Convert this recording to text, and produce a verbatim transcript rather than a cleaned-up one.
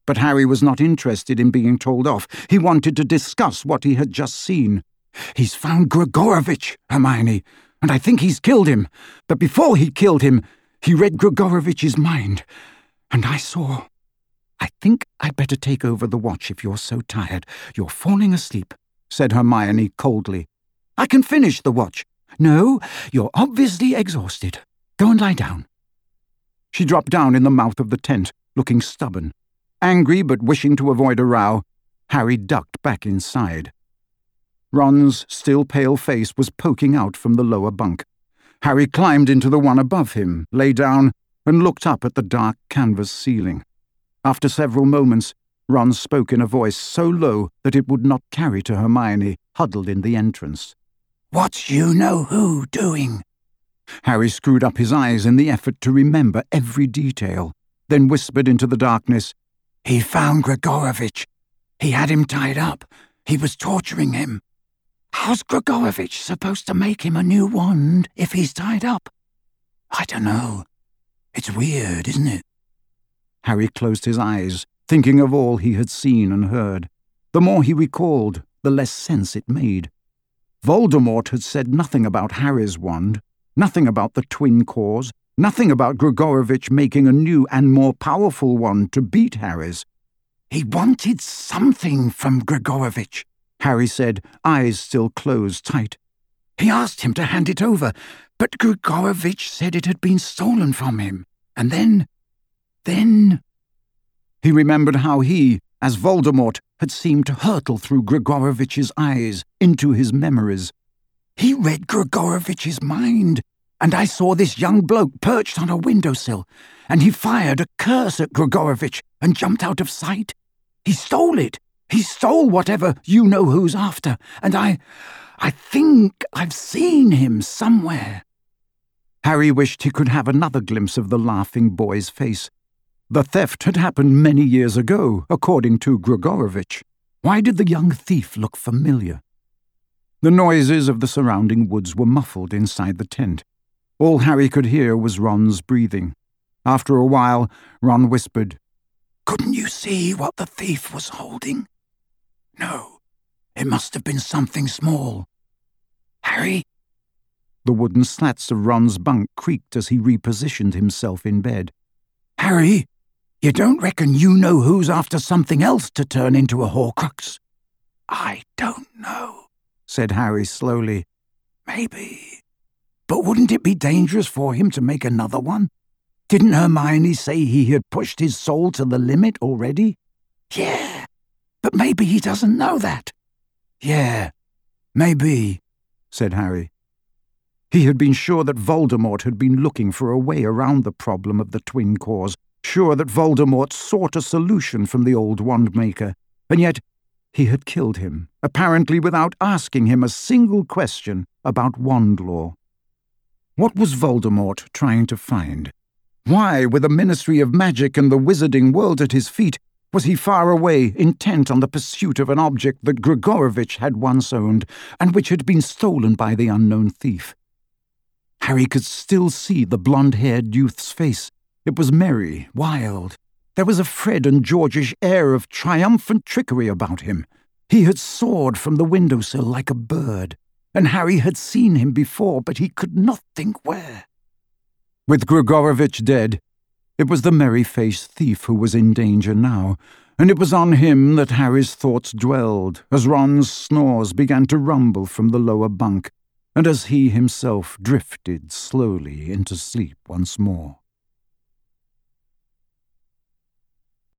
But Harry was not interested in being told off. He wanted to discuss what he had just seen. "He's found Grigorovich, Hermione, and I think he's killed him. But before he killed him, he read Grigorovich's mind. And I saw... I think I'd better take over the watch if you're so tired. You're falling asleep," said Hermione coldly. "I can finish the watch." "No, you're obviously exhausted. Go and lie down." She dropped down in the mouth of the tent, looking stubborn. Angry but wishing to avoid a row, Harry ducked back inside. Ron's still pale face was poking out from the lower bunk. Harry climbed into the one above him, lay down, and looked up at the dark canvas ceiling. After several moments, Ron spoke in a voice so low that it would not carry to Hermione, huddled in the entrance. "What's you-know-who doing?" Harry screwed up his eyes in the effort to remember every detail, then whispered into the darkness, "He found Grigorovich. He had him tied up. He was torturing him. How's Grigorovich supposed to make him a new wand if he's tied up? I don't know. It's weird, isn't it?" Harry closed his eyes, thinking of all he had seen and heard. The more he recalled, the less sense it made. Voldemort had said nothing about Harry's wand, nothing about the twin cores, nothing about Grigorovich making a new and more powerful one to beat Harry's. "He wanted something from Grigorovich," Harry said, eyes still closed tight. "He asked him to hand it over, but Grigorovich said it had been stolen from him. And then... then..." He remembered how he, as Voldemort, had seemed to hurtle through Grigorovich's eyes into his memories. "He read Grigorovich's mind, and I saw this young bloke perched on a windowsill, and he fired a curse at Grigorovich and jumped out of sight. He stole it. He stole whatever you-know-who's after, and I... I think I've seen him somewhere." Harry wished he could have another glimpse of the laughing boy's face. The theft had happened many years ago, according to Grigorovich. Why did the young thief look familiar? The noises of the surrounding woods were muffled inside the tent. All Harry could hear was Ron's breathing. After a while, Ron whispered, "Couldn't you see what the thief was holding?" "No, it must have been something small." "Harry?" The wooden slats of Ron's bunk creaked as he repositioned himself in bed. "Harry, you don't reckon you-know-who's after something else to turn into a Horcrux?" "I don't know," said Harry slowly. "Maybe. But wouldn't it be dangerous for him to make another one? Didn't Hermione say he had pushed his soul to the limit already?" "Yeah, but maybe he doesn't know that." "Yeah, maybe," said Harry. He had been sure that Voldemort had been looking for a way around the problem of the twin cores, sure that Voldemort sought a solution from the old wand-maker, and yet he had killed him, apparently without asking him a single question about wand law. What was Voldemort trying to find? Why, with a Ministry of Magic and the wizarding world at his feet, was he far away, intent on the pursuit of an object that Grigorovich had once owned, and which had been stolen by the unknown thief? Harry could still see the blonde-haired youth's face. It was merry, wild. There was a Fred and Georgish air of triumphant trickery about him. He had soared from the windowsill like a bird, and Harry had seen him before, but he could not think where. With Grigorovich dead, it was the merry-faced thief who was in danger now, and it was on him that Harry's thoughts dwelled, as Ron's snores began to rumble from the lower bunk, and as he himself drifted slowly into sleep once more.